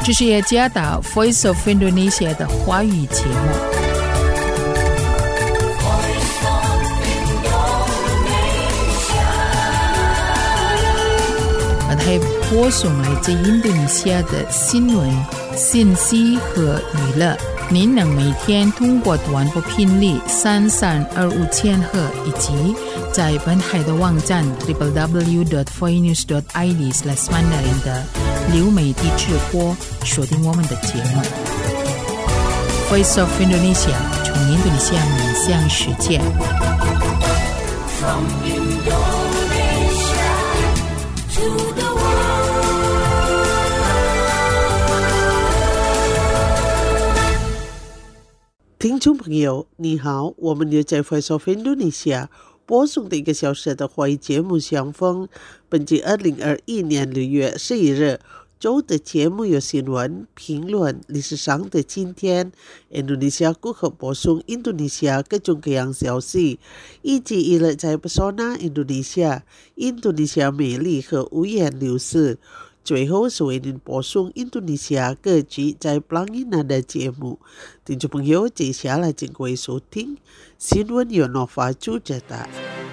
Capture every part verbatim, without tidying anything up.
这是雅加达 Voice of Indonesia 的华语节目。还播送来自印度尼西亚的新闻、信息和娱乐。您能每天通过短波频率三三二五千赫以及在本海的网站 double-u double-u double-u dot voice news dot i d slash mandarin 的流媒体直播锁定我们的节目。Voice of Indonesia 从印度尼西亚面向世界。From Indonesia to the 听众朋友你好，我们又在 Voice of Indonesia 播送的一个小时的华语节目相逢。本季二零二一年六月十一日周的节目有新闻、评论、历史上的今天、印度尼西亚如何播送印度尼西亚各种各样消息，以及娱乐在 Pesona 印度尼西亚、印度尼西亚美丽和五颜六色。最后是为您播送印度尼西亚各局在 Pelangina 的节目。听众朋友，接下来请各位收听新闻由Nova主持的。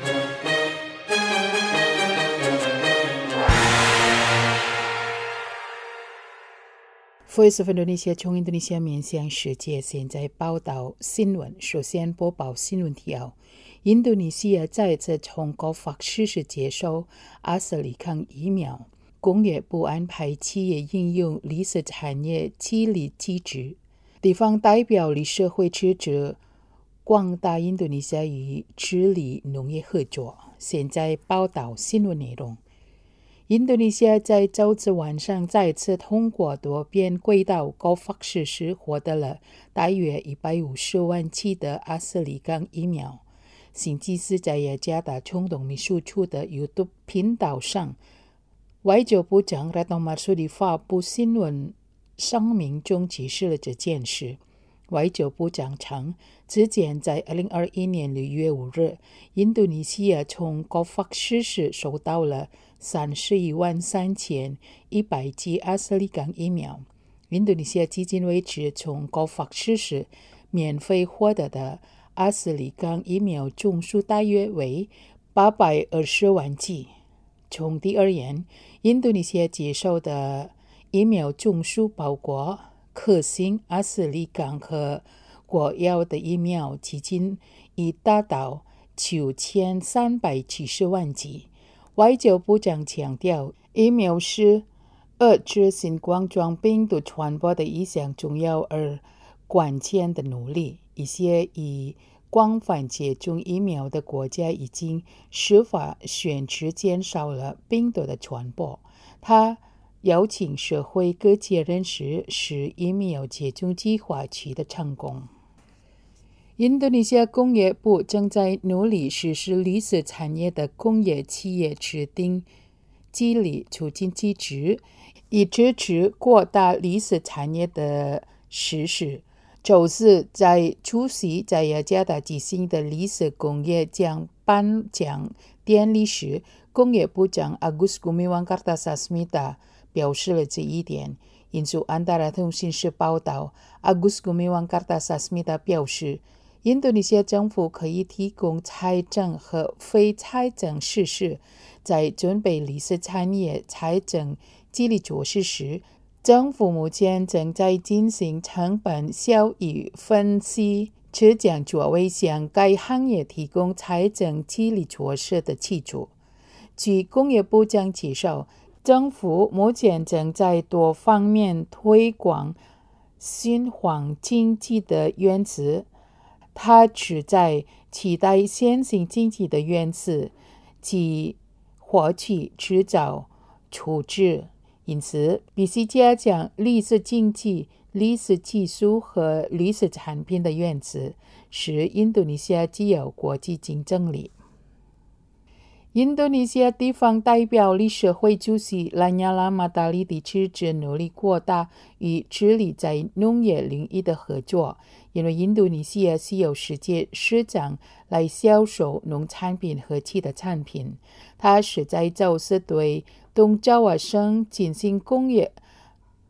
Voice of Indonesia 从印度尼西亚面向世界，现在报道新闻。首先播报新闻提要：印度尼西亚再次通过法实施接收阿斯利康疫苗。工业部安排企业应用绿色产业激励机制，地方代表与社会支持广大印度尼西亚与智利农业合作。现在报道新闻内容：印度尼西亚在周日晚上再次通过多边轨道高法实施获得了大约一百五十万剂的阿斯利康疫苗。星期四在雅加达冲动秘书处的 YouTube 频道上，外交部长 Retno Marsudi 发布新闻声明中解释了这件事。外交部长称，之前在二零二一年六月五日，印度尼西亚从高法实施收到了三十一万三千一百剂阿斯利康疫苗。印度尼西亚迄今为止从高法实施免费获得的阿斯利康疫苗总数大约为八百二十万剂。总体而言，印度尼西亚接受的疫苗总数包括科兴、阿斯利康和国药的疫苗，迄今已达到九千三百七十万剂。外交部长强调，疫苗是遏制新冠状病毒传播的一项重要而关键的努力。一些以广泛接种疫苗的国家已经设法选择减少了病毒的传播。他邀请社会各界人士使疫苗接种计划取得成功。印度尼西亚工业部正在努力实施绿色产业的工业企业制定激励促进机制，以支持扩大绿色产业的实施。周四在出席在雅加达举行的绿色工业奖颁奖典礼时，工业部长 Agus Gumiwang Kartasasmita 表示了这一点。引述安达拉通讯社报道， Agus Gumiwang Kartasasmita 表示，印度尼西亚政府可以提供财政和非财政设施，在准备绿色产业财政激励措施时，政府目前正在进行成本效益分析，这将作为向该行业提供财政激励措施的基础。据工业部长介绍，政府目前正在多方面推广循环经济的原则，它旨在期待先行经济的原则，即获取、制造、处置。因此，必须加强绿色经济、绿色技术和绿色产品的原则，使印度尼西亚具有国际竞争力。印度尼西亚地方代表理事会主席兰亚拉马达利的支持努力扩大与智利在农业领域的合作，因为印度尼西亚是由世界市场来销售农产品和其他产品。他是在周四对东爪哇省进行工业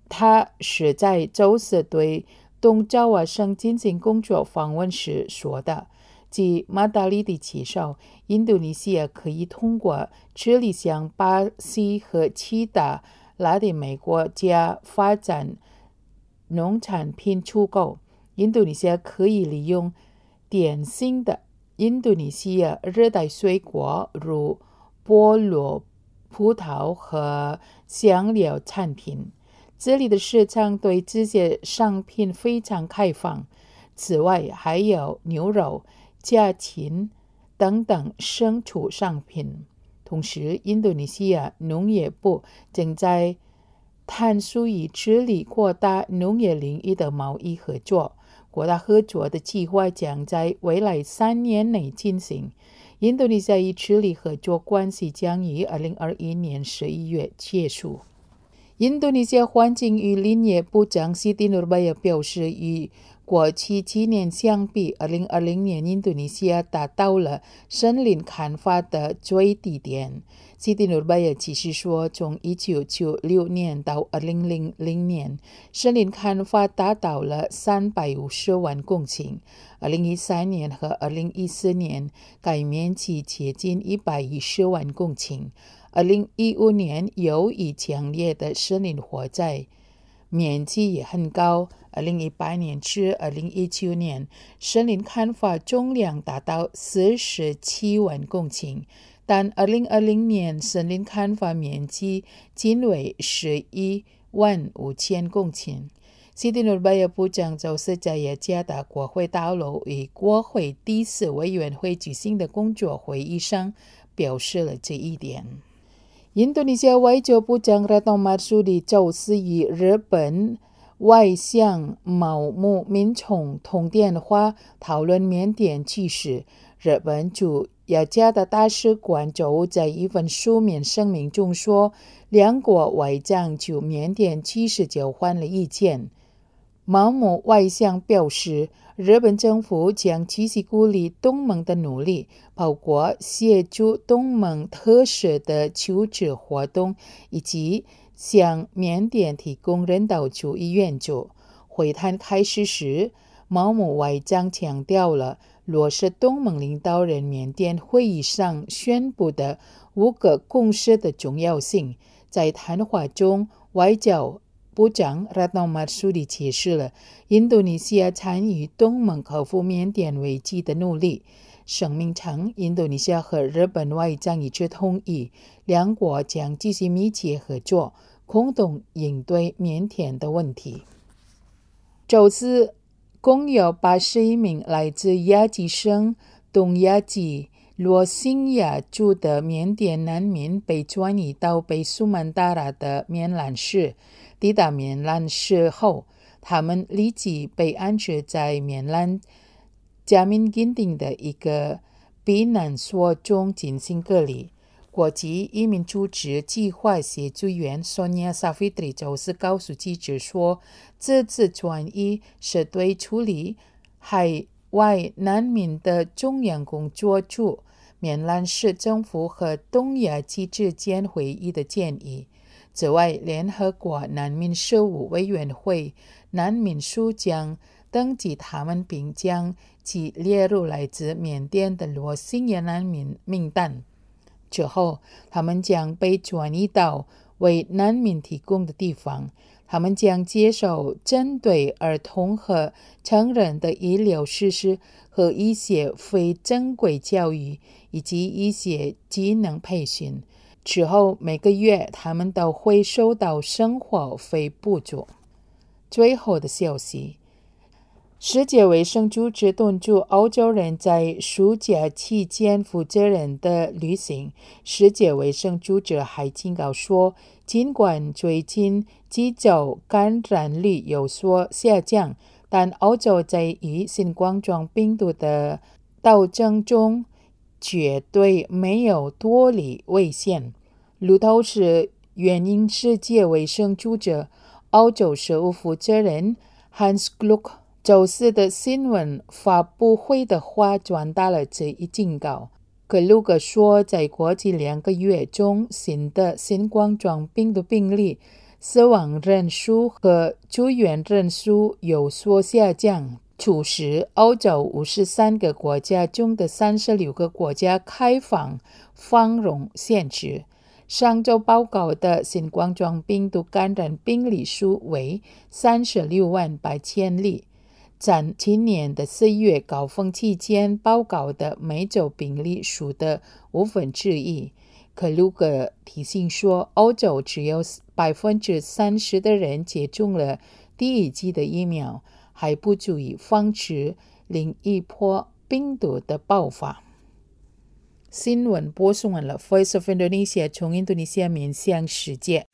他是在周四对东爪哇省进行工作访问时说的。继马达里的起手，印度尼西亚可以通过致力向巴西和其他拉丁美国家发展农产品出口。印度尼西亚可以利用典型的印度尼西亚热带水果，如菠萝、葡萄和香料产品。这里的市场对这些商品非常开放。此外，还有牛肉、家禽等等牲畜商品。同时，印度尼西亚农业部正在探索以致力扩大农业领域的贸易合作。扩大合作的计划将在未来三年内进行。印度尼西亚与智利合作关系将于二零二一年十一月结束。印度尼西亚环境与林业部长西蒂努巴亚表示，与过去几年相比，二零二零年印度尼西亚达到了森林砍伐的最低点。西蒂努巴亚解释说，从一九九六年到二零零零年，森林砍伐达到了三百五十万公顷。二零一三年和二零一四年，该面积接近一百一十万公顷。二零一五年，由于强烈的森林火灾，面积也很高。二零一八年至二零一九年，森林砍伐总量达到四十七万公顷，但二零二零年森林砍伐面积仅为十一万五千公顷。西蒂努巴亚部长周四在雅加达国会大楼与国会第四委员会举行的工作会议上表示了这一点。印度尼西亚外交部长Retno Marsudi周四与日本外相茂木敏充通电话讨论缅甸局势。日本驻雅加达大使馆周五在一份书面声明中说，两国外长就缅甸局势交换了意见。茂木外相表示，日本政府将继续鼓励东盟的努力，包括协助东盟特赦的救治活动，以及向缅甸提供人道主义援助。会谈开始时，茂木外长强调了落实东盟领导人缅甸会议上宣布的五个共识的重要性。在谈话中，外交部长Retno Marsudi解释了印度尼西亚参与东盟克服缅甸危机的努力。声明称，印度尼西亚和日本外长一致同意，两国将继续密切合作，共同应对缅甸的问题。周四，共有八十一名来自亚吉省东亚及罗兴亚族的缅甸难民被转移到北苏门答腊的棉兰市。抵达棉兰市后，他们立即被安置在棉兰加明金町的一个避难所中进行隔离。国际移民组织计划协助员 Sonia Savitri 周四告诉记者说，这次转移是对处理海外难民的中央工作组棉兰市政府和东亚机制间会议的建议。此外，联合国难民事务委员会难民署将登记他们，并将其列入来自缅甸的罗兴亚难民名单。之后，他们将被转移到为难民提供的地方。他们将接受针对儿童和成人的医疗设施和一些非正规教育，以及一些技能培训。之后每个月他们都会收到生活费补助。最后的消息，世界卫生组织敦促欧洲人在暑假期间负责任的旅行。世界卫生组织还警告说，尽管最近几周感染率有所下降，但欧洲在与新冠状病毒的斗争中绝对没有脱离危险。路透社援引世界卫生组织欧洲事务负责人 Hans Kluge 周四的新闻发布会的话转达了这一警告。克鲁格说，在过去两个月中，新的新冠状病毒病例死亡人数和住院人数有所下降。此时，欧洲五十三个国家中的三十六个国家开放放容限制。上周报告的新冠状病毒感染病例数为三十六万八千例，占今年的四月高峰期间报告的每周病例数的五分之一。克鲁格提醒说，欧洲只有百分之三十的人接种了第一剂的疫苗，还不足以防止另一波病毒的爆发。新闻播送完了 Voice of Indonesia 从印度尼西亚面向世界。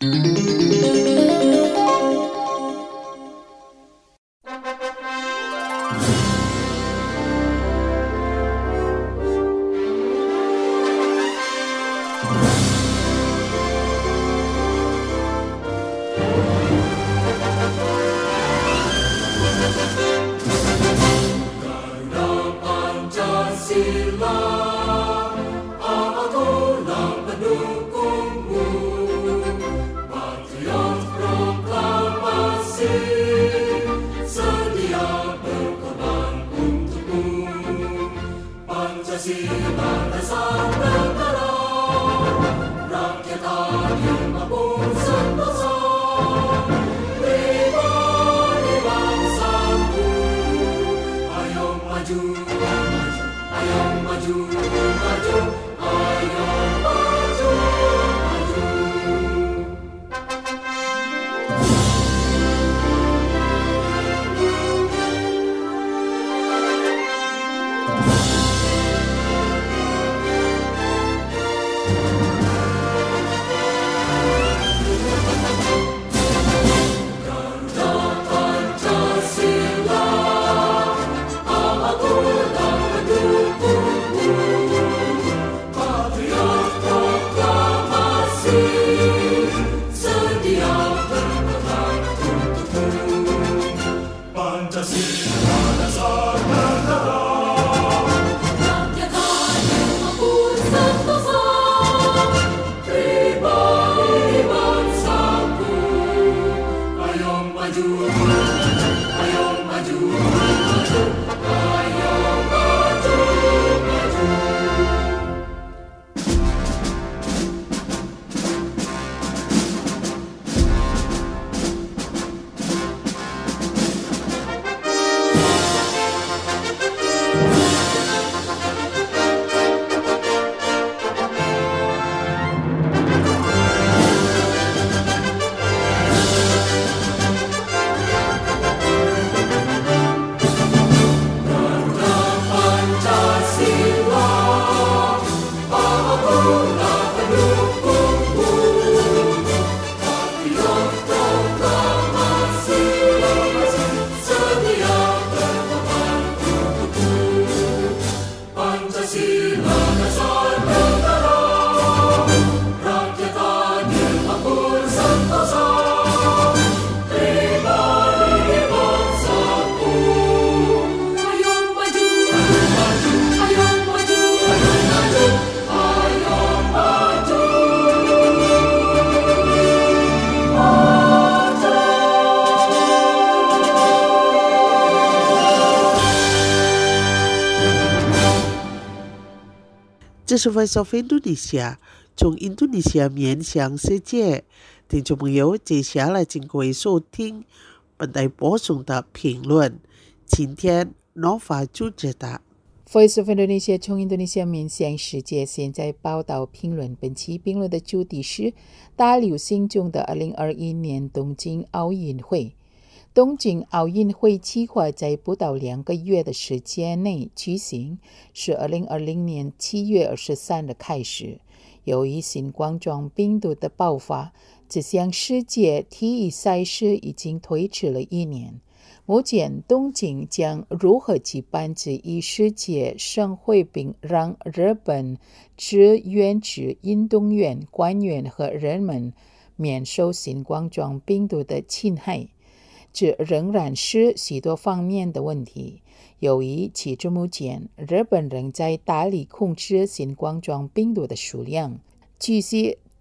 这是 Voice of Indonesia 从印度尼西亚面向世界。听众朋友，接下来请各位收听本台播送的评论。今天 Nova 主持的 Voice of Indonesia 从印度尼西亚面向世界，现在报道评论。本期评论的主题是大流行中的二零二一年东京奥运会。东京奥运会计划在不到两个月的时间内举行，是二零二零年七月二十三日开始。由于新冠状病毒的爆发，这项世界体育赛事已经推迟了一年。目前，东京将如何举办这一世界盛会，并让日本志愿者运动员、官员和人们免受新冠状病毒的侵害，这仍然是许多方面的问题。由于截至目前，日本仍在大力控制新冠状病毒的数量。据悉，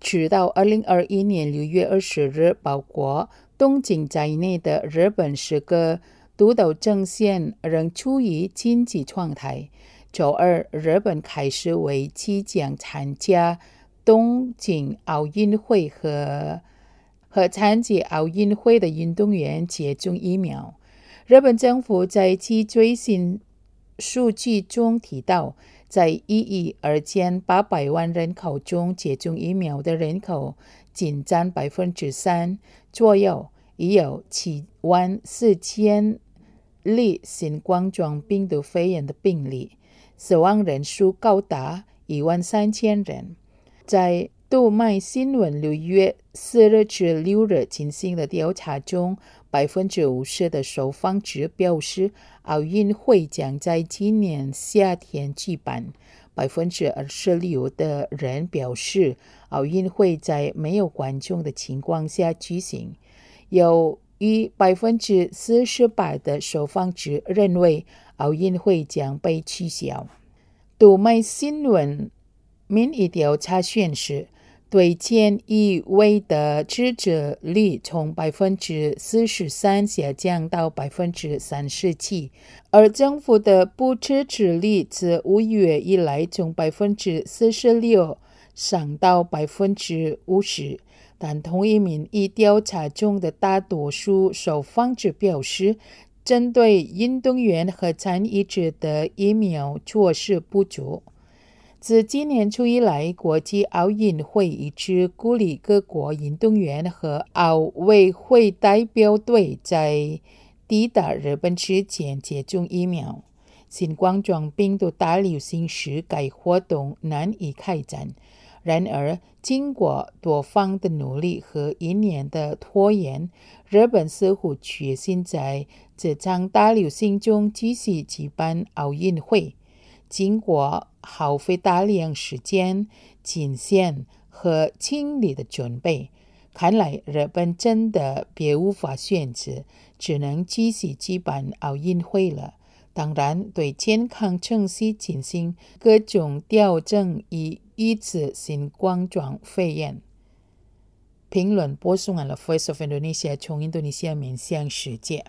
直到二零二一年六月二十日，包括东京在内的日本十个独岛政县仍处于经济状态。周二，日本开始为即将参加东京奥运会和和参加奥运会的运动员接种疫苗。日本政府在其最新数据中提到，在一亿二千八百万人口中，接种疫苗的人口仅占百分之三左右，已有七万四千例新冠状病毒肺炎的病例，死亡人数高达一万三千人。在读卖新闻六月四日至六日进行的调查中，百分之五十的受访者表示奥运会将在今年夏天举办。百分之二十六的人表示奥运会在没有观众的情况下举行。有逾百分之四十八的受访者认为奥运会将被取消。读卖新闻民意调查显示，对菅义伟的支持率从百分之四十三下降到百分之三十七，而政府的不支持率自五月以来从百分之四十六上到百分之五十。但同一民意调查中的大多数受访者表示，针对运动员和参与者的疫苗措施不足。自今年初以来，国际奥运会一直鼓励各国运动员和奥委会代表队在抵达日本之前接种疫苗。新冠状病毒大流行时，该活动难以开展。然而，经过多方的努力和一年的拖延，日本似乎决心在这场大流行中继续举办奥运会。经过耗费大量时间、金钱和精力的准备，看来日本真的别无法选择，只能继续举办奥运会了。当然，对健康程序进行各种调整，以抑制新冠状肺炎。评论播送完了 Voice of Indonesia 从印度尼西亚面向世界。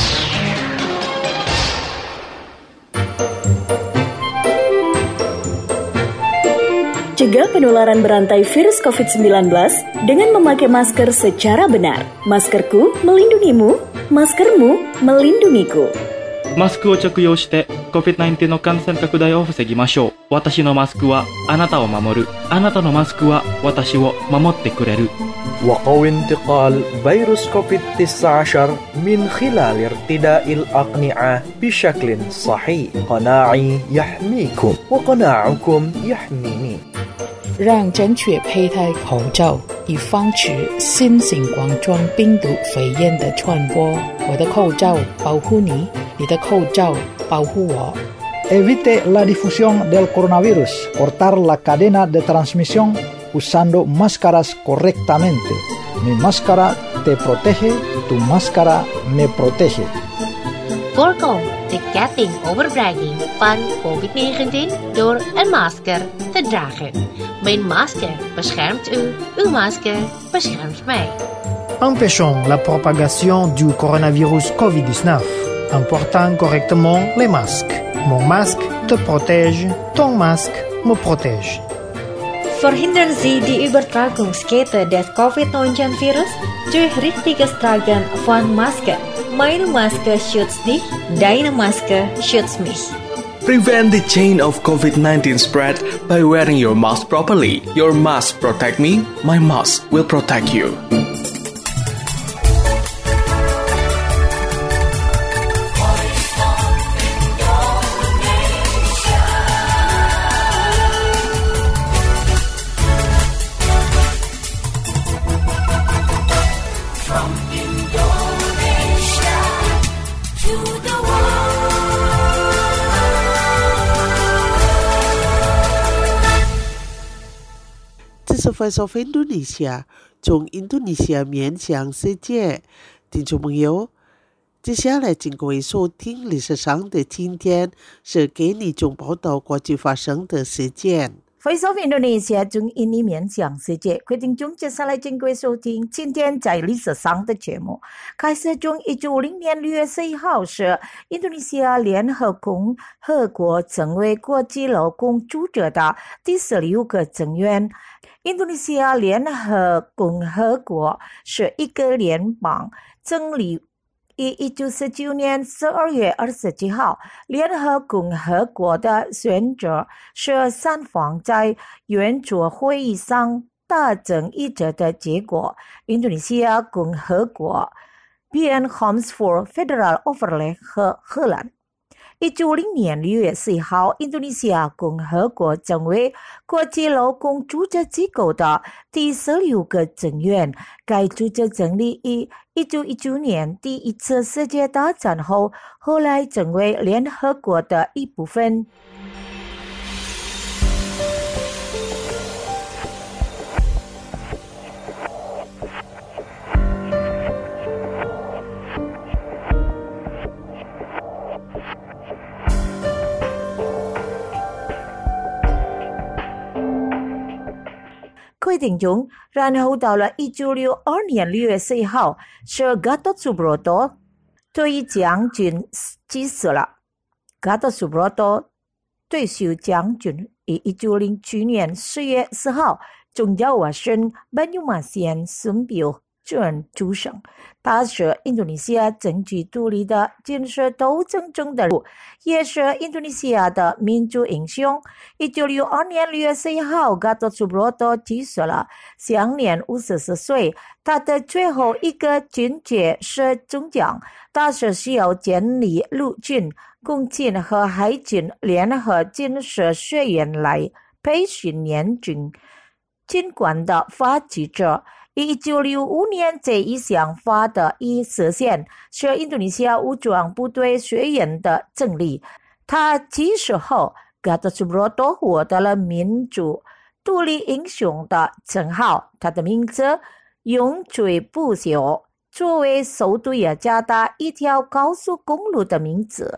Cegah penularan berantai virus covid sembilan belas dengan memakai masker secara benar. Maskerku melindungimu, maskermu melindungiku. マスクを着用して コビッドナインティーン の感染拡大を防ぎましょう。私のマスクはあなたを守る。あなたのマスクは私を守ってくれる。 وقوي انتقال فيروس كوفيد تسعة عشر من خلال ارتداء الأقنعة بشكل صحيح. قناعي يحميكم وقناعكم يحميني. 让正确佩戴口罩，以防止新型冠状病毒肺炎的传播。我的口罩保护你，你的口罩保护我。 Evite la difusión del coronavirus. Cortar la cadena de transmisión usando máscaras correctamente. Mi máscara te protege, tu máscara me protege. Voorkom de ketting overbrenging van covid negentien door een masker te dragen. Mijn masker beschermt u, uw masker beschermt mij. Empêchons la propagation du coronavirus covid dix-neuf en portant correctement les masques. Mon masque te protège, ton masque me protège. Verhindern Sie die Übertragungskette des covid neunzehn virus durch richtiges Tragen von Maske. Meine Maske schützt dich, deine Maske schützt mich. Prevent the chain of covid nineteen spread by wearing your mask properly. Your mask protect me, my mask will protect you. Voice of Indonesia 从印度尼西亚面向世界。听众朋友，接下来请各位收听历史上的今天，是给你总报道国际发生的事件。 Voice of Indonesia 中印尼面向世界，各位听众接下来请各位收听今天在历史上的节目。开始从一九五零年六月十一号是印度尼西亚联合共和国成为国际劳工组织的第十六个成员。印度尼西亚联合共和国是一个联邦，成立于一九四九年十二月二十七号，联合共和国的选择是三方在圆桌会议上达成一致的结果。印度尼西亚共和国 Bijeenkomst voor Federal Overleg 和荷兰。一九五零年六月十一号，印度尼西亚共和国成为国际劳工组织机构的第十六个成员。该组织成立于一九一九年第一次世界大战后，后来成为联合国的一部分。各位听众，然后到了一九六二年六月十一号，是 Gatot Subroto 退役将军去世了。Gatot Subroto 退休将军于一九零七年四月十号，中亚瓦省 Banyumas 孙表镇出生。他是印度尼西亚争取独立的建设斗争中的人物，也是印度尼西亚的民族英雄。一九六二年六月十一号 Gatot Subroto 去世了，享年五十四岁。他的最后一个军阶是中将，他是需要建立陆军、空军和海军联合建设学院来培训年军军官的发起者。一九六五年这一想法的一实现，是印度尼西亚武装部队学院的成立。他去世后 Gatot Subroto 获得了民族独立英雄的称号，他的名字永垂不朽，作为首都雅加达一条高速公路的名字。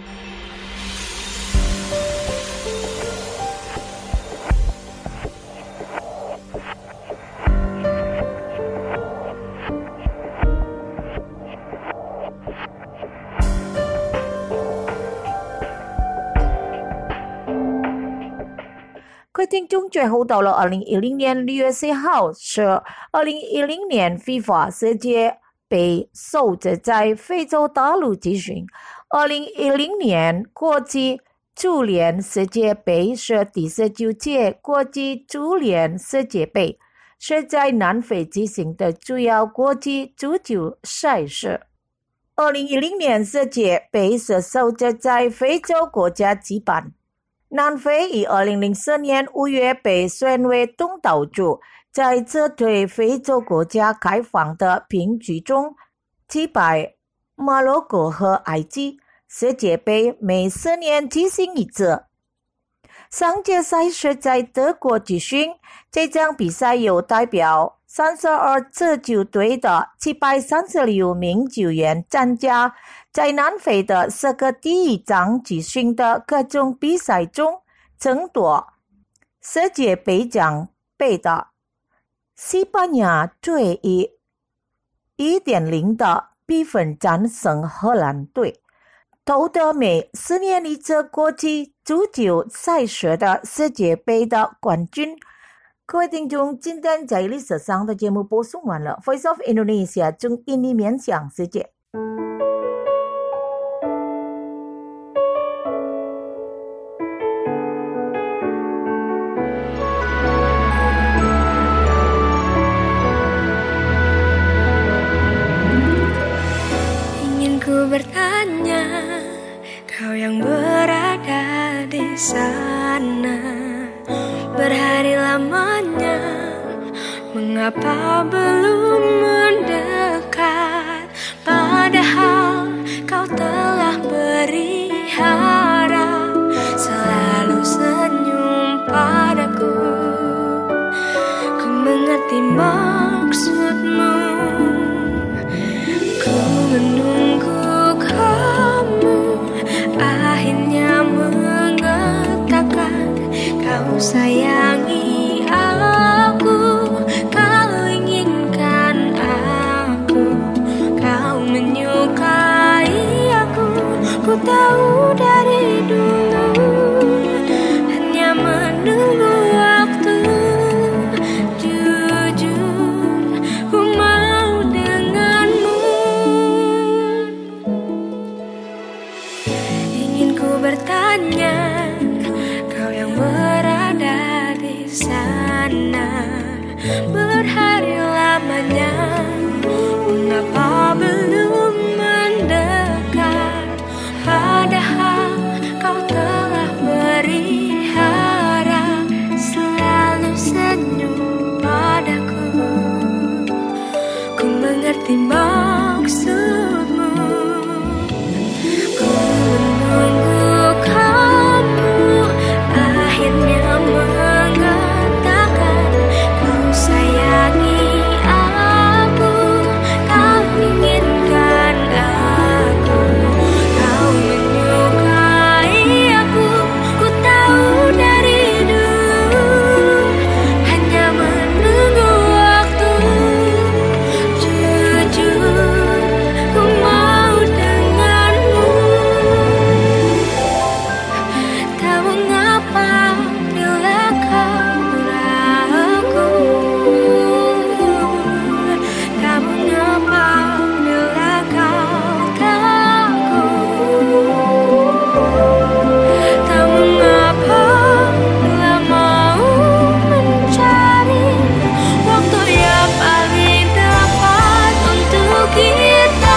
各位听众，最后到了二零一零年六月十号，是二零一零年 FIFA 世界杯首次在非洲大陆举行。二零一零年国际足联世界杯是第十九届国际足联世界杯，是在南非举行的主要国际足球赛事。二零一零年世界杯是首次在非洲国家举办。南非于二零零四年五月被选为东道主，在这对非洲国家开放的评局中击败摩洛哥和埃及。世界杯每四年举行一次。上届赛事在德国举行，这场比赛有代表三十二支球队的七百三十六名球员参加。在南非的十个第一场举行的各种比赛中，争夺世界杯奖杯的西班牙队以 一比零 的比分战胜荷兰队，夺得每四年一次国际足球赛事的世界杯的冠军。各位听众，今天在历史上的节目播送完了。Voice of Indonesia 中印尼面向世界。 Bertanya, kau yang berada di sana berhari lamanya, mengapa belum mendekat? Padahal kau telah beri harap, selalu senyum padaku. Ku mengerti maksudmu, ku menunggu kamu akhirnya mengatakan kau sayangi aku, kau inginkan aku, kau menyukai aku. Ku tahu dari dulu, hanya menunggu waktu. Jujur, ku mau denganmu. Ingin ku bertanya, kau yang berada di sana berhari lamanya, mengapa belum mendekat? Padahal kau telah beri harap, selalu senyum padaku. Ku mengerti maksudmu, ku menunggu kamu akhirnya mengatakan kau sayangi aku, kau inginkan aku, kau menyukai aku. Ku tahu dari dulu, hanya menunggu waktu. Jujur, ku mau denganmu. Tak mengapa bila kau ragu, tak mengapa bila kau takut, tak mengapa bila mau mencari waktu yang paling tepat untuk kita.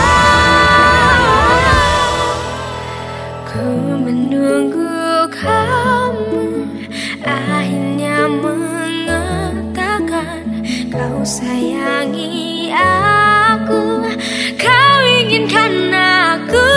Ku menunggu kamu akhirnya mengatakan kau sayangi aku, kau inginkan aku.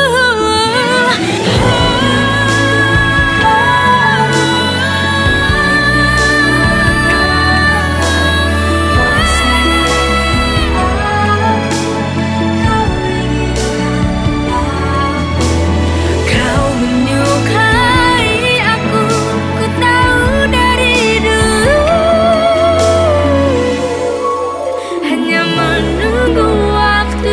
Kau menyukai aku, ku tahu dari dulu, hanya menunggu waktu.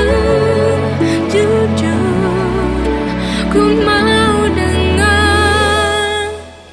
Jujur, ku mau dengar.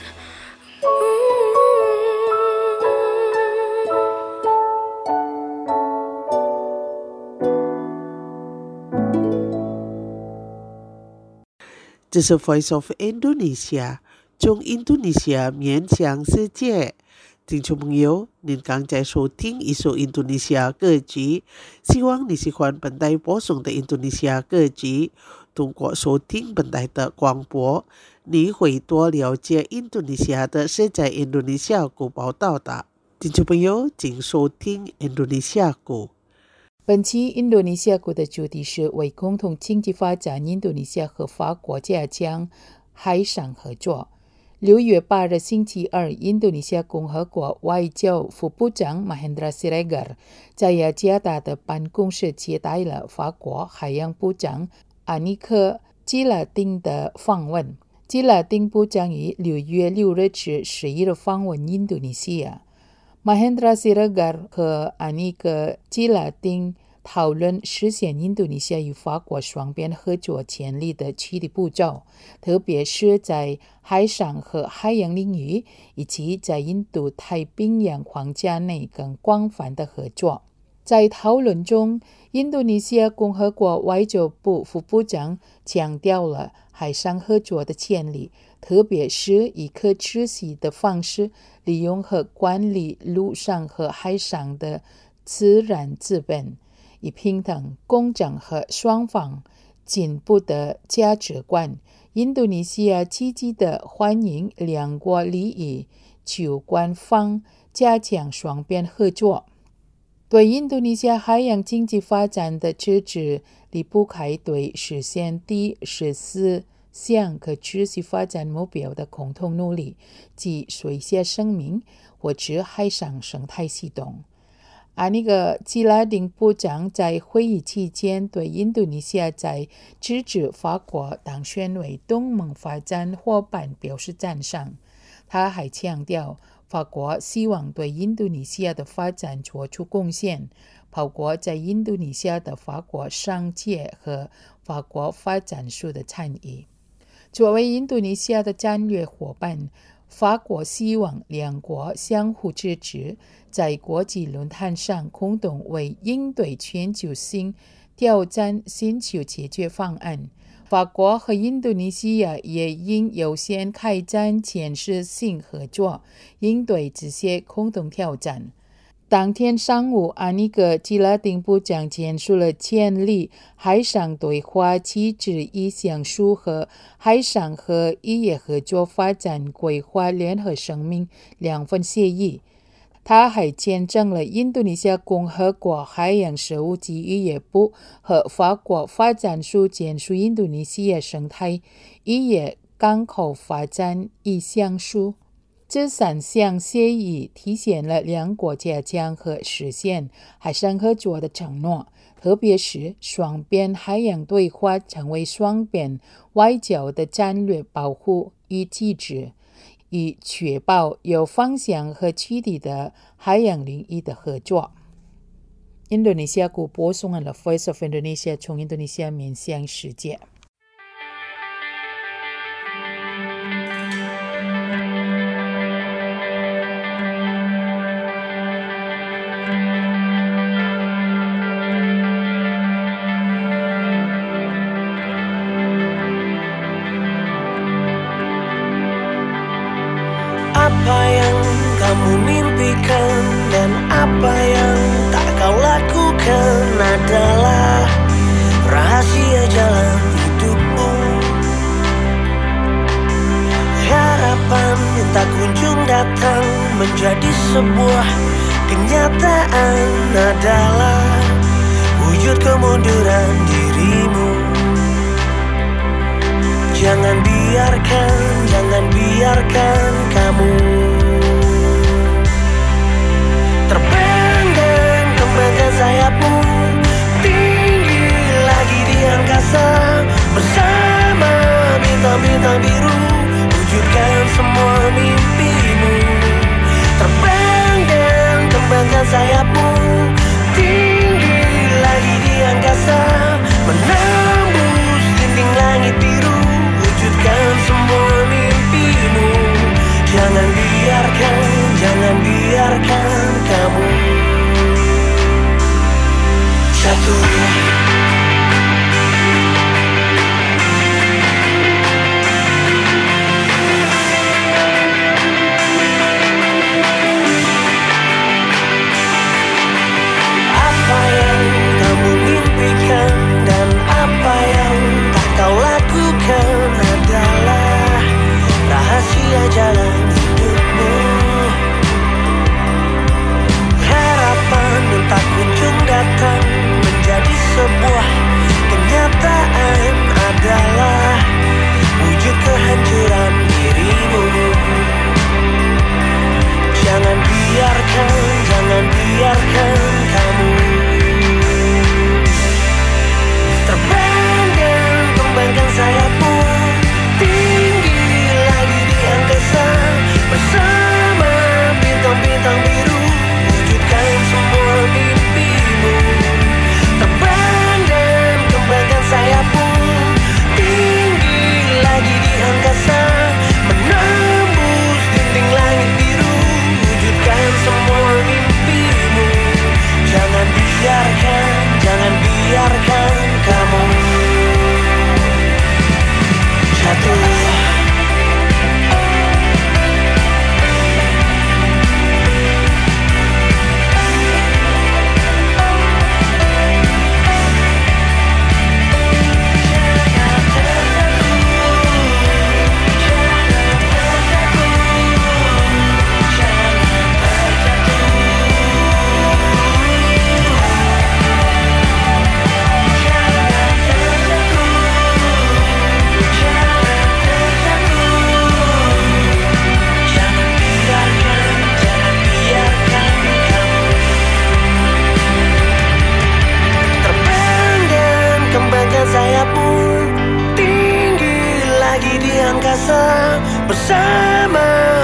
这是 Voice of Indonesia， 从印度尼西亚面向世界。听众朋友，您刚才收听一首印度尼西亚歌曲，希望你喜欢本台播送的印度尼西亚歌曲。通过收听本台的广播，你会多了解印度尼西亚的世界印度尼西亚歌报道的。听众朋友，请收听印度尼西亚歌。 本期印度尼西亚国的主题是为共同经济发展，印度尼西亚和法国加强海上合作。六月八日星期二，印度尼西亚共和国外交副部长 Mahendra Siregar 在雅加达的办公室接待了法国海洋部长阿尼克·基拉丁的访问。基拉丁部长于六月六日至十一日访问印度尼西亚。Mahendra Siregar 和阿尼克·基拉丁讨论实现印度尼西亚与法国双边合作潜力的具体步骤，特别是在海上和海洋领域，以及在印度太平洋框架内更广泛的合作。在讨论中，印度尼西亚共和国外交部副部长强调了海上合作的潜力，特别是以可持续的方式利用和管理陆上和海上的自然资本，以平等、公正和双方进步的价值观。印度尼西亚积极地欢迎两国利益主管方加强双边合作。对印度尼西亚海洋经济发展的支持离不开对实现第十四项可持续发展目标的共同努力，即水下生命或者海上生态系统。阿尼克·基拉丁部长在会议期间对印度尼西亚在支持法国当选为东盟发展伙伴表示赞赏。他还强调， 法国希望对印度尼西亚的发展做出贡献，包括在印度尼西亚的法国商界和法国发展署的参与。作为印度尼西亚的战略伙伴，法国希望两国相互支持，在国际论坛上共同为应对全球性挑战寻求解决方案。法国和印度尼西亚也应优先开展建设性合作，应对这些共同挑战。当天上午，安尼格吉拉丁部长签署了建立海上对话机制意向书和海上和渔业合作发展规划联合声明两份协议。他还见证了印度尼西亚共和国海洋事务及渔业部和法国发展署签署印度尼西亚生态渔业港口发展意向书。这三项协议体现了两国加强和实现海上合作的承诺，特别是双边海洋对话成为双边外交的战略保护与机制，以确保有方向和具体的海洋领域的合作。印度尼西亚国播送了 Voice of Indonesia 从印度尼西亚面向世界。 Apa yang kamu mimpikan dan apa yang tak kau lakukan adalah rahasia jalan hidupmu. Harapan yang tak kunjung datang menjadi sebuah kenyataan adalah wujud kemunduran dirimu. Jangan biarkan, jangan biarkan kamu terbang dan kembangkan sayapmu tinggi lagi di angkasa bersama bintang-bintang biru. Wujudkan semua mimpimu. Terbang dan kembangkan sayapmu tinggi lagi di angkasa menembus dinding langit biru. Wujudkan semua mimpi.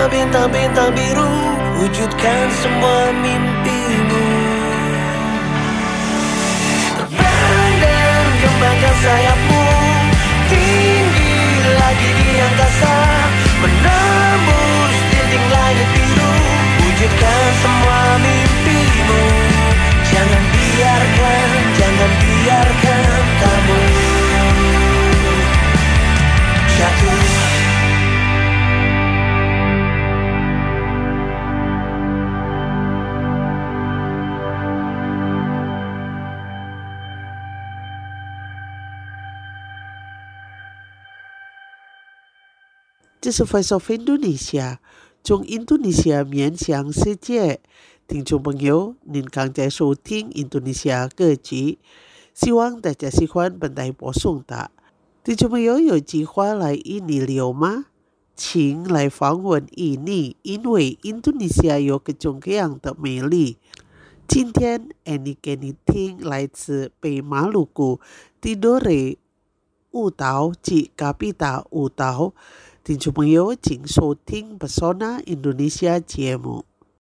bintang-bintang biru, wujudkan semua mimpimu. Terbang dan kembangkan sayapmu, tinggi lagi di angkasa, menembus dinding langit biru, wujudkan semua mimpimu. Jangan biarkan, jangan biarkan kamu jatuh. 这是 Voice of Indonesia， 从印度尼西亚面向世界。听众朋友，您刚才收听印度尼西亚歌曲，希望大家喜欢本台播送的。听众朋友有计划来印尼旅游吗？请来访问印尼，因为印度尼西亚有各种各样的美丽。今天 Annie 给你听来自北马鲁古 Tidore 舞蹈及 Kapita 舞蹈。听众朋友，请收听 Pesona Indonesia 节目。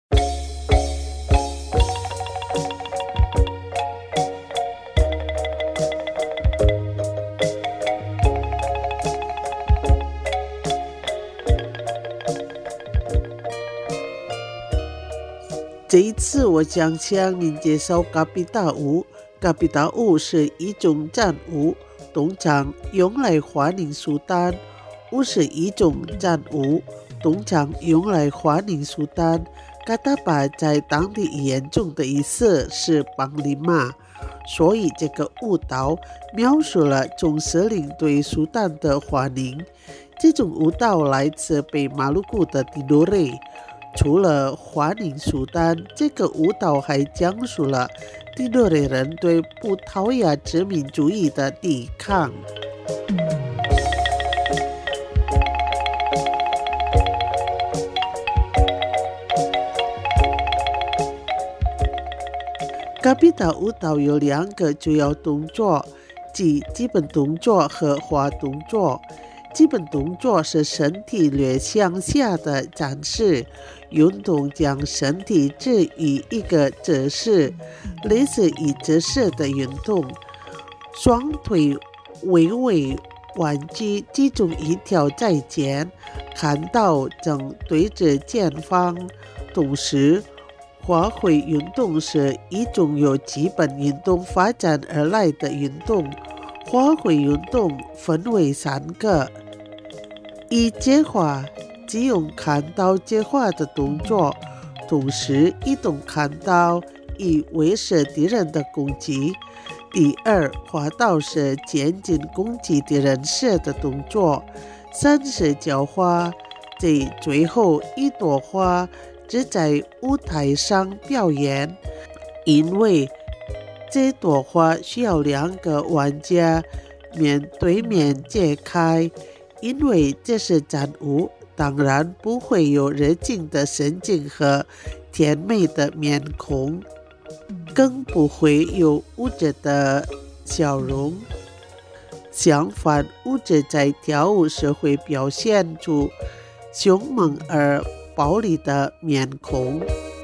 这一次我将向您介绍 Kapita 舞。Kapita 舞是一种战舞，通常用来欢迎苏丹。舞是一种战舞，通常用来欢迎苏丹。Kata Pa 在当地语言中的意思是邦林玛，所以这个舞蹈描述了总司令对苏丹的欢迎。这种舞蹈来自北马鲁古的 Tidore。除了欢迎苏丹，这个舞蹈还讲述了 Tidore 人对葡萄牙殖民主义的抵抗。Kapita 舞蹈有两个主要动作，即基本动作和花动作。基本动作是身体略向下的展示，运动将身体置于一个姿势，类似于姿势的运动。双腿微微弯曲，集中一条在前，看到正对着前方。同时，花卉运动是一种由基本运动发展而来的运动。花卉运动分为三个：一、接花，即用砍刀接花的动作，同时移动砍刀以威慑敌人的攻击；第二，花刀是前进攻击敌人时的动作；三是浇花，即最后一朵花只在舞台上表演。因为这朵花需要两个玩家面对面揭开，因为这是战舞，当然不会有热情的神情和甜美的面孔，更不会有舞者的笑容。相反，舞者在跳舞时会表现出凶猛而暴力的面孔。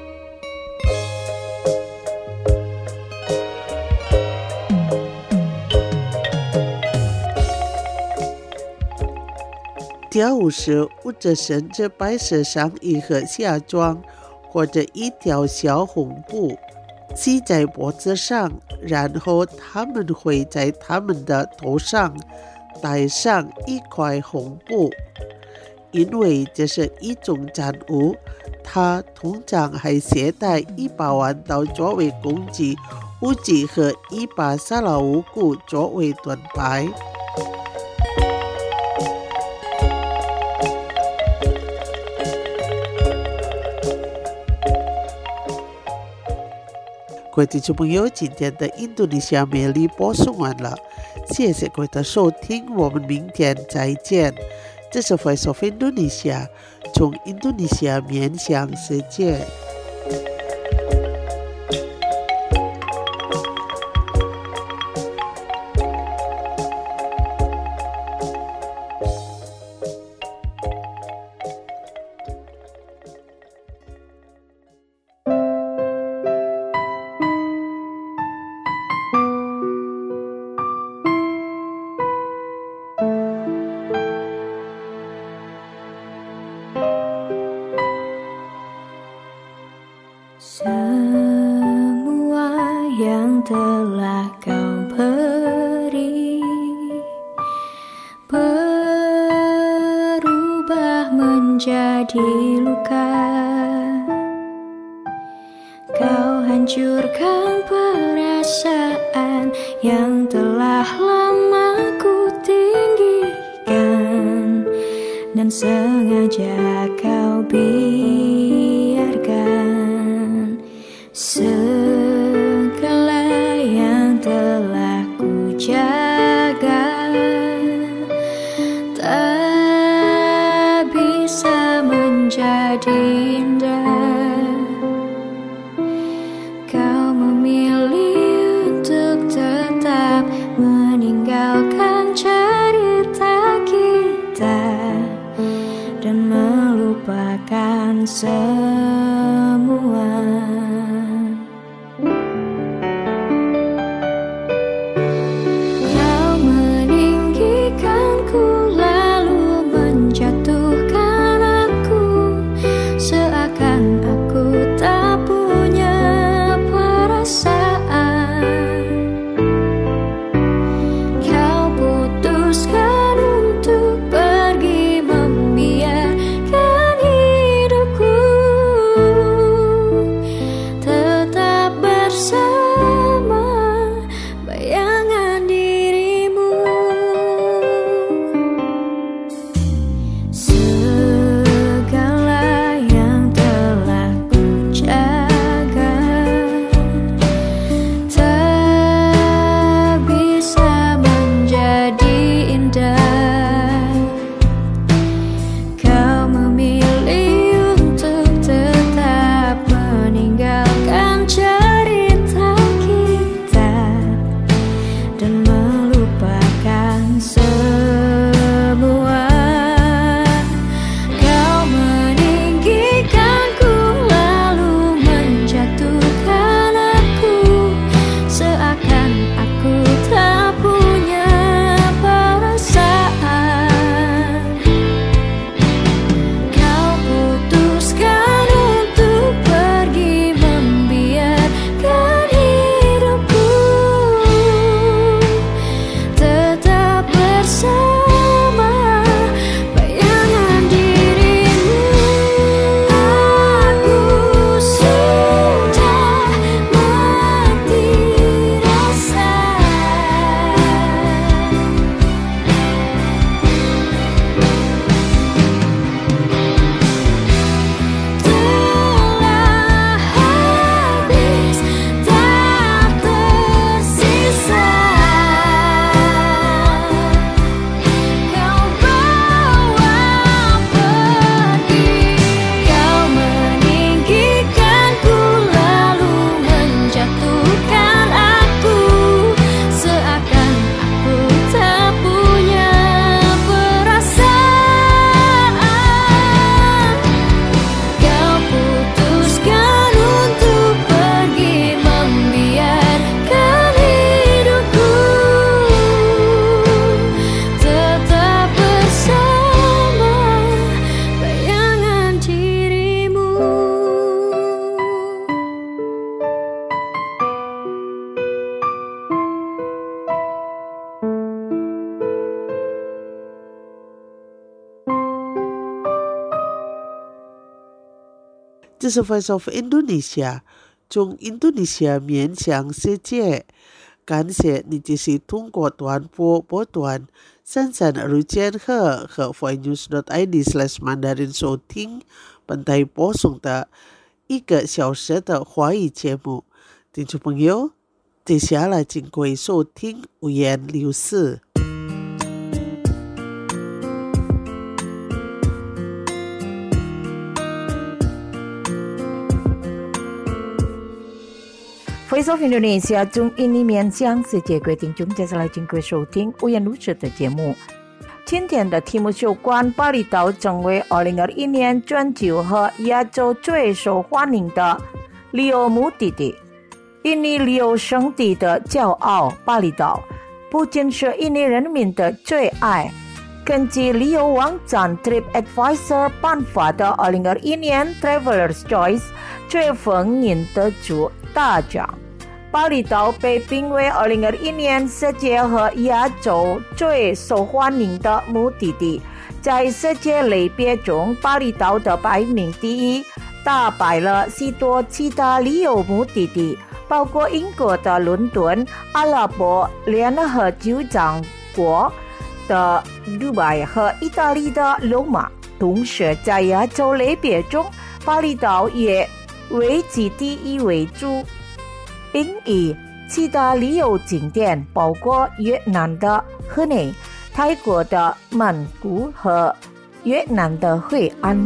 跳舞时，舞者身着白色上衣和下装，或者一条小红布系在脖子上，然后他们会在他们的头上戴上一块红布。因为这是一种战舞，他通常还携带一把弯刀作为攻击武器和一把沙拉无骨作为盾牌。各位听众朋友，今天的印度尼西亚美丽播送完了，谢谢各位的收听，我们明天再见。这是 Voice of Indonesia， 从印度尼西亚面向世界。 Semua yang telah kau beri berubah menjadi luka. Kau hancurkan perasaan yang telah lama ku tinggikan, dan sengaja kau biarkan segala yang telah ku jaga tak bisa menjadi indah. Kau memilih untuk tetap meninggalkan cerita kita dan melupakan semua. Kau meninggikanku lalu menjatuhkan aku, seakan aku tak punya perasaan. Kau putuskan untuk pergi membiarkan hidupku tetap bersama bayangan dirimu. Segala yang telah ku jaga tak bisa menjadi indah. Kau memilih untuk tetap meninggalkan cerita kita dan melupakan semua. Kau meninggikanku lalu menjatuhkan aku, seakan aku tak punya perasaan. Kau putuskan untuk pergi membiarkan hidupku tetap bersama bayangan dirimu. Aku sudah mati rasa. Telah habis, tak tersisa. Kau bawa pergi. Kau meninggikanku lalu menjatuhkan aku, seakan aku tak punya perasaan. Kau putuskan untuk pergi membiarkan hidupku tetap bersama bayangan dirimu. This is Voice of Indonesia， 从印度尼西亚面向世界。感谢你继续通过短波波段三三二千赫和 voicenews dot i d slash mandarin 收听本台播送的一个小时的华语节目。听众朋友，接下来请各位收听五言六事。 Voice of Indonesia 中印尼面向世界各位听众，接下来请各位收听五言如是的节目。今天的题目有关巴厘岛成为二零二一年全球和亚洲最受欢迎的旅游目的地。印尼旅游胜地的骄傲，巴厘岛不仅是印尼人民的最爱， 根据旅游网站 TripAdvisor 颁发的二零二一年 Traveler's Choice 最风云得主大奖。巴厘岛被评为二零二一年世界和亚洲最受欢迎的目的地，在世界类别中，巴厘岛的排名第一，打败了许多其他旅游目的地，包括英国的伦敦、阿拉伯联合酋长国的杜拜和意大利的罗马。同时，在亚洲类别中，巴厘岛也位居第一为主，并以其他旅游景点包括越南的河内、泰国的曼谷和越南的惠安。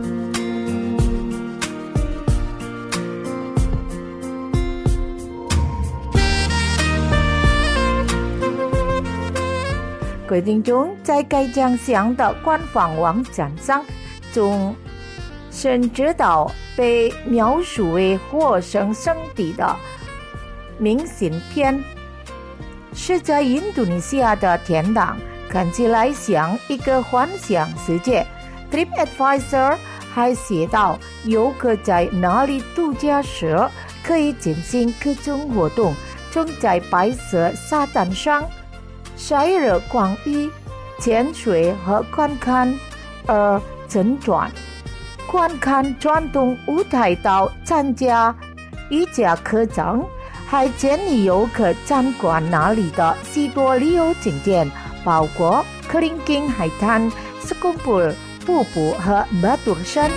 各位听众，在该奖项的官方网站上，中甚至岛被描述为获胜圣地的明信片，是在印度尼西亚的天堂，看起来像一个幻想世界。TripAdvisor 还写道，游客在那里度假时可以进行各种活动，从在白色沙滩上晒热光浴、潜水和观看而真传，观看传统舞台到参加瑜伽课程。还建议游客参观那里的许多旅游景点，包括克林金海滩、斯库布尔瀑布和巴图尔山。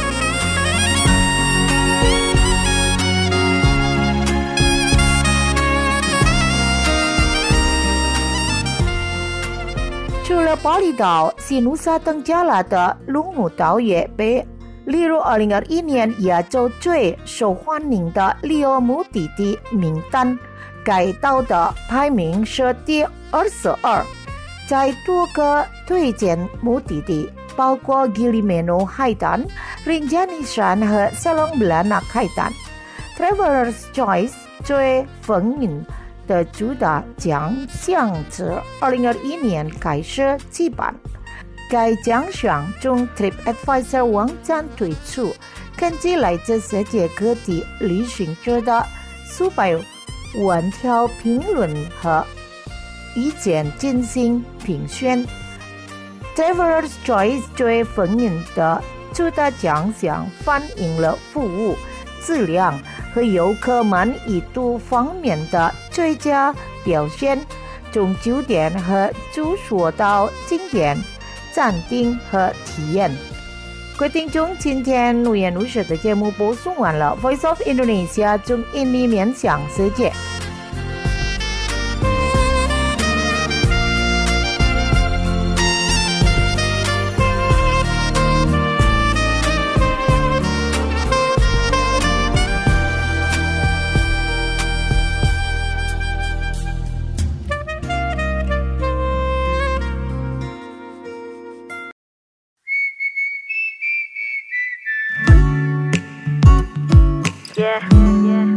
除了巴厘岛，西努沙登加拉的龙目岛也被例如二零二一年亚洲最受欢迎的旅游目的地名单，该岛的排名是第二十二，在多个推荐目的地，包括吉里梅诺海滩、林加尼山和塞隆布拉纳海滩。Traveler's Choice 最风云的主打奖项自二零二一年开始举办。该奖项从 TripAdvisor 网站推出，根据来自世界各地旅行者的数百万条评论和意见进行评选。Traveler's Choice 最风云的主打奖项反映了服务质量和游客满意度方面的最佳表现，从酒店和住宿到景点暂停和体验。各位听众，今天无言无说的节目播送完了。Voice of Indonesia 中印尼面向世界。Yeah, yeah,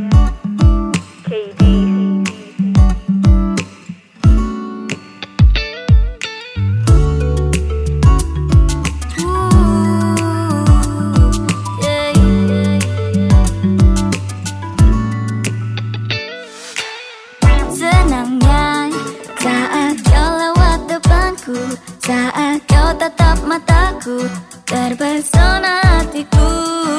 K D. Senangnya saat kau lewat depanku, saat kau tatap mataku, terpesona hatiku.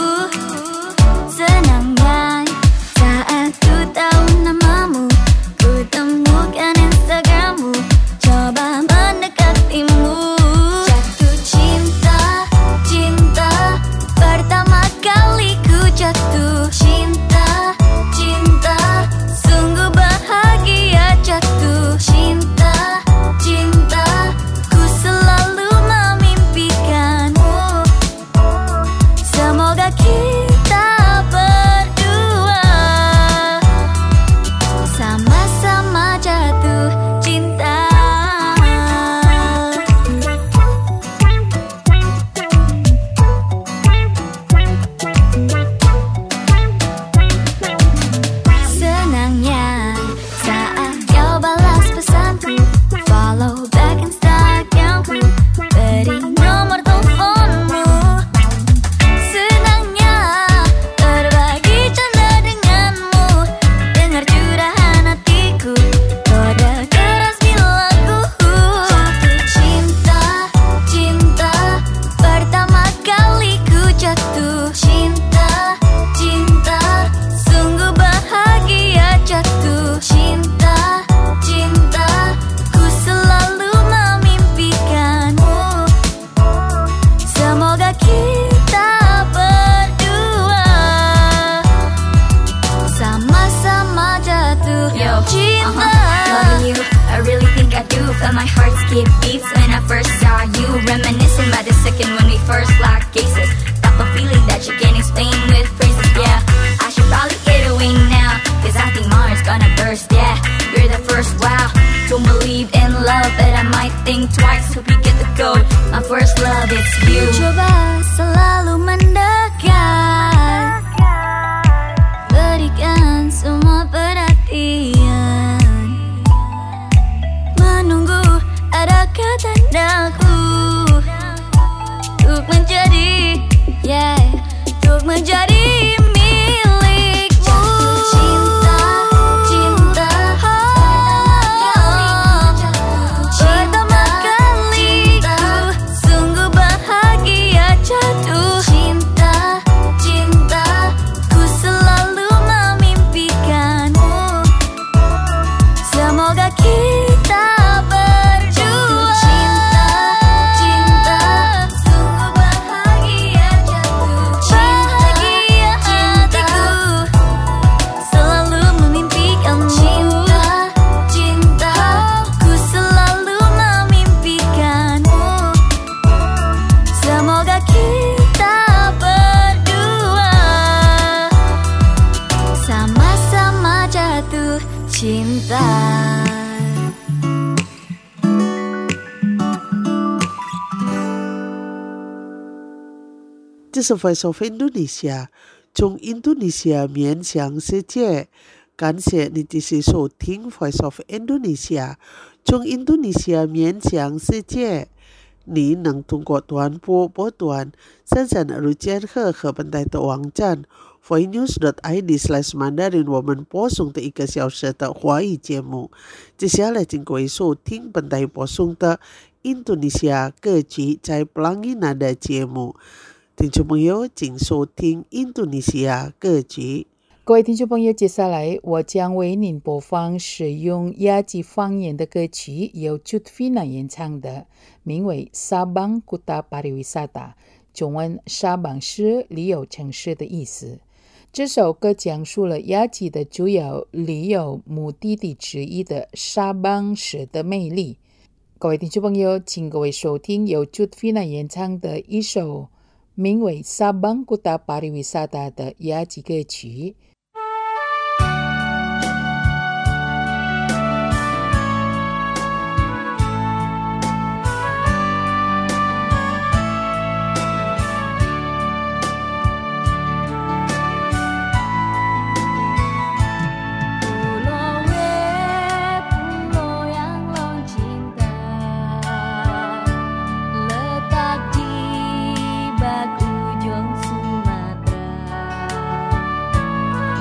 Senangnya saat ku tahu namamu, ku temukan Instagrammu, coba mendekatimu. Jatuh cinta, cinta, pertama kali ku jatuh cinta, cinta, sungguh bahagia jatuh cinta, cinta, ku selalu memimpikanmu. Semoga kita skip beats when I first saw you. Reminiscing about the second when we first locked cases. Type of feeling that you can't explain with phrases, yeah. I should probably get away now, cause I think my heart's gonna burst, yeah. You're the first, wow. Don't believe in love, but I might think twice. Hope you get the code, my first love, it's you. Coba selalu mendekat, berikan semua perhatian, menunggu adakah tandaku untuk menjadi, yeah, untuk menjadi The Voice of Indonesia， 从印度尼西亚面向世界。感谢你继续收听 Voice of Indonesia， 从印度尼西亚面向世界。你能通过短波波段生产入监和和本台的网站 voicenews dot i d slash mandarin 我们播送的一个小时的华语节目。接下来请各位收听本台播送的印度尼西亚歌曲在 Pelangi Nada 节目。听众朋友，请收听印度尼西亚歌曲。 各位听众朋友，接下来我将为您播放使用雅吉方言的歌曲，由 Jutvina 演唱的，名为 Sabang Kota Pariwisata， 中文沙邦是旅游城市的意思。这首歌讲述了雅吉的主要旅游目的地之一的沙邦市的魅力。各位听众朋友，请各位收听由 Jutvina 演唱的一首名为 Sabang Kota Pariwisata 的雅吉歌曲。 Letak di bak ujung Sumatera.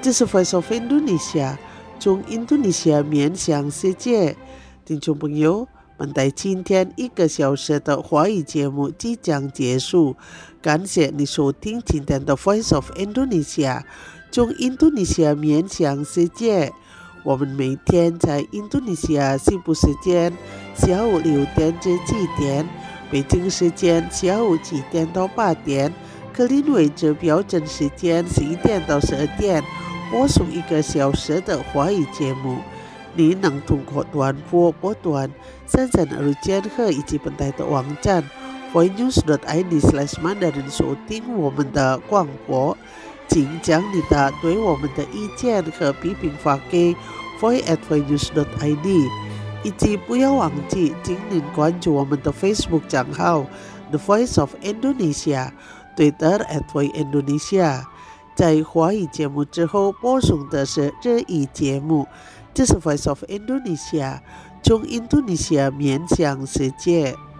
这是 Voice of Indonesia， 从印度尼西亚面向世界。听众朋友，本台今天一个小时的华语节目即将结束，感谢你收听今天的 Voice of Indonesia， 从印度尼西亚面向世界。我们每天在印度尼西亚西部时间下午六点至七点，北京时间下午七点到八点，格林威治标准时间十一点到十二点，播送一个小时的华语节目。你能通过短波波段、深圳日间和以及本台的网站 voicenews dot i d slash mandarin 收听我们的广播。请将你的对我们的意见和批评发给 voice at voicenews dot i d， 以及不要忘记请您关注我们的 Facebook 账号 The Voice of Indonesia， Twitter at voice indonesia。 在华语节目之后播送的是日语节目，这是 Voice of Indonesia， 从印度尼西亚面向世界。